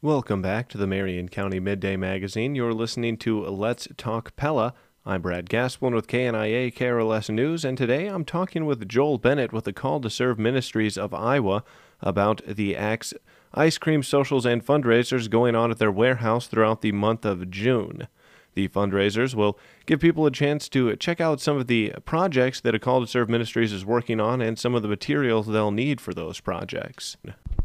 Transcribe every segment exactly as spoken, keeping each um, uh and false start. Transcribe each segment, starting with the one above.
Welcome back to the Marion County Midday Magazine. You're listening to Let's Talk Pella. I'm Brad Gaspelin with K N I A K R L S News, and today I'm talking with Joel Bennett with the Call to Serve Ministries of Iowa about the Axe ice cream socials and fundraisers going on at their warehouse throughout the month of June. The fundraisers will give people a chance to check out some of the projects that a Call to Serve Ministries is working on and some of the materials they'll need for those projects.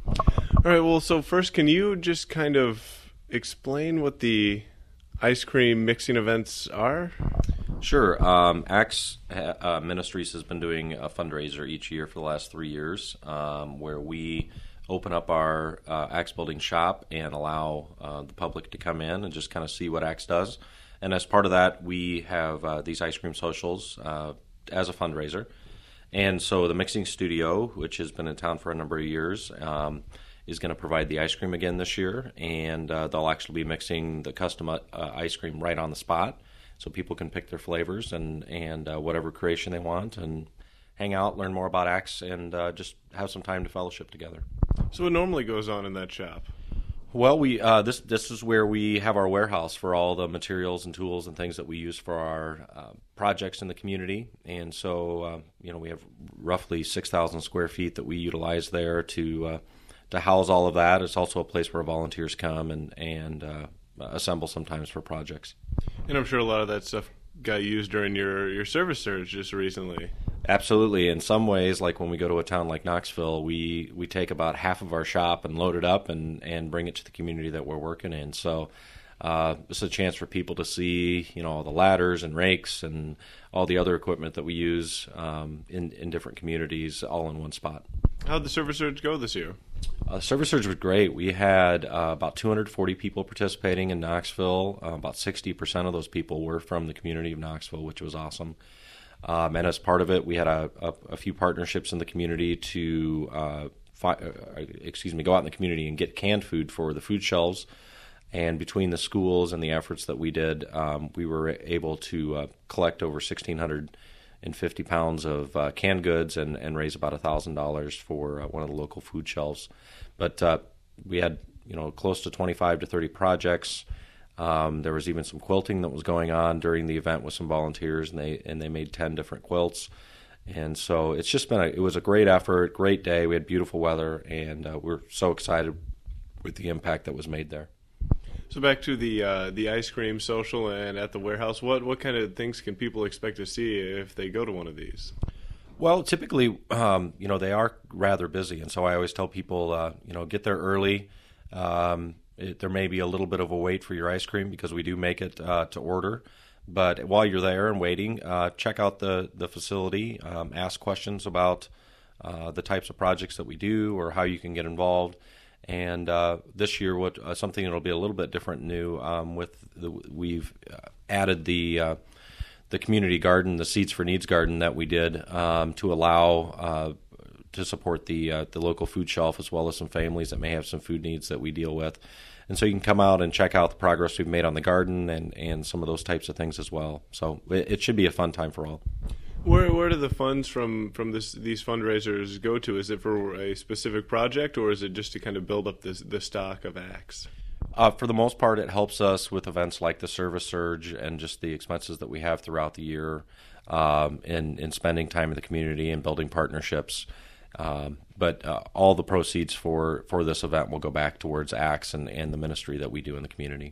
All right, well, so first, can you just kind of explain what the ice cream mixing events are? Sure. Um, Axe uh, Ministries has been doing a fundraiser each year for the last three years um, where we open up our uh, Axe building shop and allow uh, the public to come in and just kind of see what Axe does. And as part of that, we have uh, these ice cream socials uh, as a fundraiser. And so the mixing studio, which has been in town for a number of years, um, is going to provide the ice cream again this year, and uh, they'll actually be mixing the custom uh, ice cream right on the spot, so people can pick their flavors and and uh, whatever creation they want, and hang out, learn more about Axe, and uh, just have some time to fellowship together. So what normally goes on in that shop? Well, we uh, this this is where we have our warehouse for all the materials and tools and things that we use for our uh, projects in the community, and so uh, you know we have roughly six thousand square feet that we utilize there to. Uh, to house all of that. It's also a place where volunteers come and, and uh, assemble sometimes for projects. And I'm sure a lot of that stuff got used during your, your service surge just recently. Absolutely. In some ways, like when we go to a town like Knoxville, we, we take about half of our shop and load it up and, and bring it to the community that we're working in. So uh, it's a chance for people to see, you know, all the ladders and rakes and all the other equipment that we use um, in, in different communities all in one spot. How'd the service surge go this year? Uh, Service Surge was great. We had uh, about two hundred forty people participating in Knoxville. Uh, about sixty percent of those people were from the community of Knoxville, which was awesome. Um, and as part of it, we had a, a, a few partnerships in the community to, uh, fi- uh, excuse me, go out in the community and get canned food for the food shelves. And between the schools and the efforts that we did, um, we were able to uh, collect over sixteen hundred fifty pounds of uh, canned goods and, and raise about one thousand dollars for uh, one of the local food shelves. But uh, we had, you know, close to twenty-five to thirty projects. Um, there was even some quilting that was going on during the event with some volunteers, and they and they made ten different quilts. And so it's just been a, it was a great effort, great day. We had beautiful weather, and uh, we're so excited with the impact that was made there. So back to the uh, the ice cream social and at the warehouse, what what kind of things can people expect to see if they go to one of these? Well, typically, um, you know, they are rather busy, and so I always tell people, uh, you know, get there early. Um, it, there may be a little bit of a wait for your ice cream because we do make it uh, to order. But while you're there and waiting, uh, check out the the facility, um, ask questions about uh, the types of projects that we do or how you can get involved. And uh, this year, what uh, something that'll be a little bit different, new um, with the, we've added the uh, the community garden, the Seeds for Needs garden that we did um, to allow uh, to support the uh, the local food shelf as well as some families that may have some food needs that we deal with. And so you can come out and check out the progress we've made on the garden and, and some of those types of things as well. So it, it should be a fun time for all. Where where do the funds from from this these fundraisers go to? Is it for a specific project, or is it just to kind of build up this the stock of Axe? Uh, for the most part, it helps us with events like the Service Surge and just the expenses that we have throughout the year um, in in spending time in the community and building partnerships. Um, but uh, all the proceeds for, for this event will go back towards Axe and, and the ministry that we do in the community.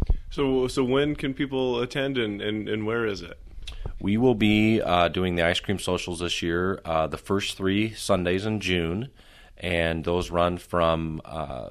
So so when can people attend, and, and, and where is it? We will be uh, doing the ice cream socials this year, uh, the first three Sundays in June, and those run from uh,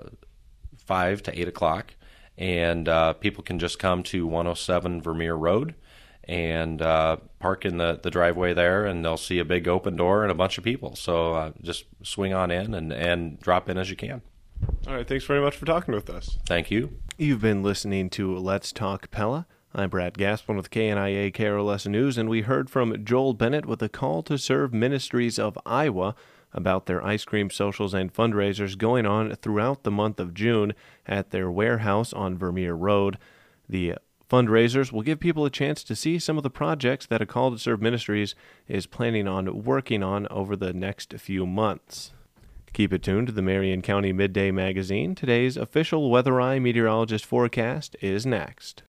five to eight o'clock. And uh, people can just come to one oh seven Vermeer Road and uh, park in the, the driveway there, and they'll see a big open door and a bunch of people. So uh, just swing on in and, and drop in as you can. All right, thanks very much for talking with us. Thank you. You've been listening to Let's Talk Pella. I'm Brad Gaspelin with K N I A K R L S News, and we heard from Joel Bennett with the Call to Serve Ministries of Iowa about their ice cream socials and fundraisers going on throughout the month of June at their warehouse on Vermeer Road. The fundraisers will give people a chance to see some of the projects that a Call to Serve Ministries is planning on working on over the next few months. Keep it tuned to the Marion County Midday Magazine. Today's official Weather Eye meteorologist forecast is next.